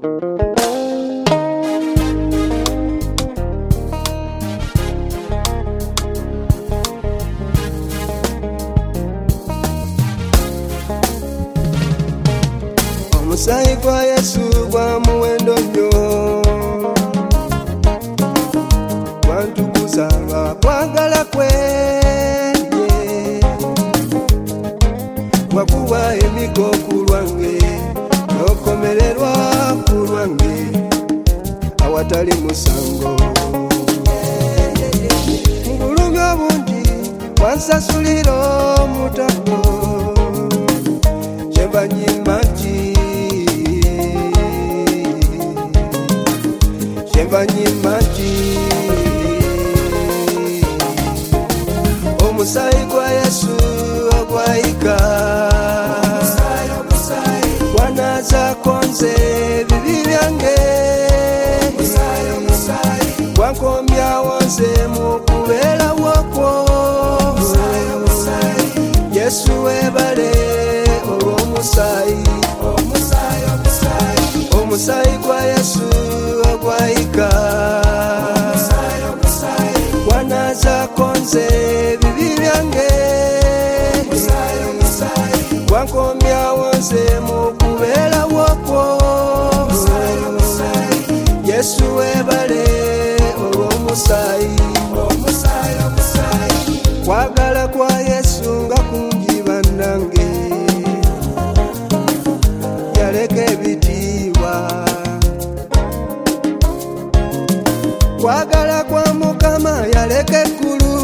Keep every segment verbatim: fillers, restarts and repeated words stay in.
Omusaayi gwa Yesu gwa muwendo nnyo, gwantukuza nga kwagala kwe, wakuba emiko ku lwange n'okomererwa ku lwange awatali musango. Mu bulumi obungi wansasulira omutego, kyenva nyimba nti kyenva nyimba nti omusaayi gwa Yesu ogwayika gwanazaako nze ebibi byange, gwankomyawo nze mu kubeerawo kwo. Yesu webale olw'omusaayi, omusaayi gwa Yesu ogwayika gwanazaako nze ebibi byange, gwankomyawo nze mu kubeerawo kwo. Yesu webale olw'omusaayi, kwagala kwa Yesu nga kungi bannange, yaleka ebitiibwa. Kwagala kwa Mukama yaleka eggulu,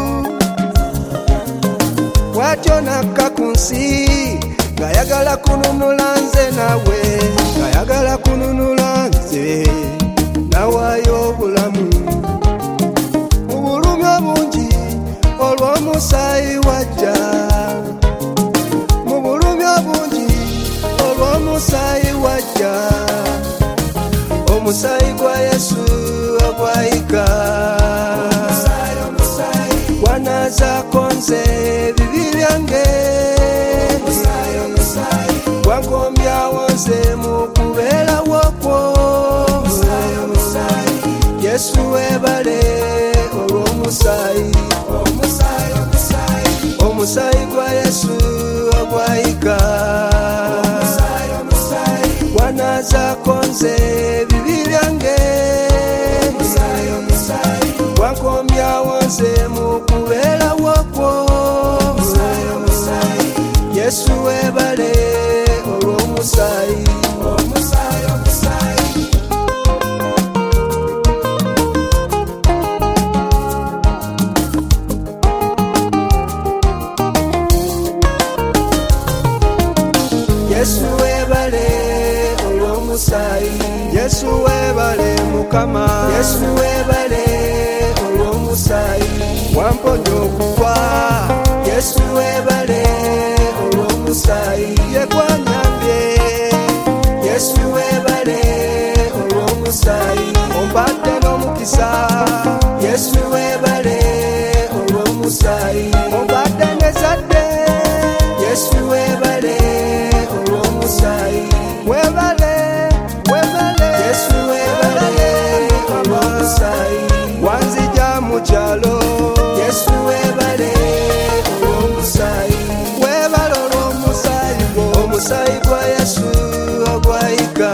bw'atyo nakka ku nsi ng'ayagala kununula nze nawe, ng'ayagala kununula nze nawaayo obulamu. Mu bulumi obungi olw'omusaayi wajja, mu bulumi obungi olw'omusaayi wajja. Omusaayi gwa Yesu ogwayika gwanazaako nze ebibi byange, gwankomyawo nze mu kubeerawo kwo. Yesu webale olw'omusaayi, omusaayi gwa Yesu ogwayika gwanazaako nze ebibi byange, gwankomyawo nze mu kubeerawo kwo. Yesu webale olw'omusaayi. Yesu webale olw'omusaayi, Yesu webale Mukama, Yesu webale olw'omusaayi, wamponya okufa. Yesu webale olw'omusaayi, ye gwanyambye. Yesu webale olw'omusaayi, ompadde n'omukisa. Yesu webale olw'omusaayi, ompadde n'ezzadde. Yesu webale olw'omusaayi, webale webale. Yesu webale olw'omusaayi, wanzija mu kyalo. Yesu webale olw'omusaayi, webale olw'omusaayi gwo. Omusaayi gwa Yesu ogwayika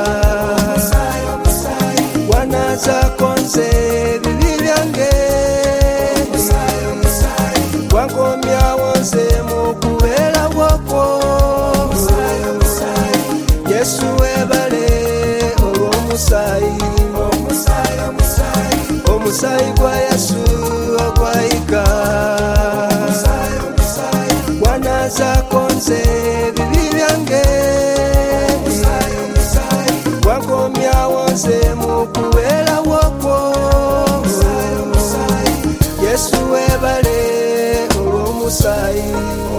gwanazaako nze ebibi byange, gwankomyawo nze mu kubeerawo kwo. Yesu webale olw'omusaayi, omusaayi gwa Yesu ogwayika gwanazaako nze ebibi byange, gwankomyawo nze mu kubeerawo kwo. Yesu webale olw'omusaayi.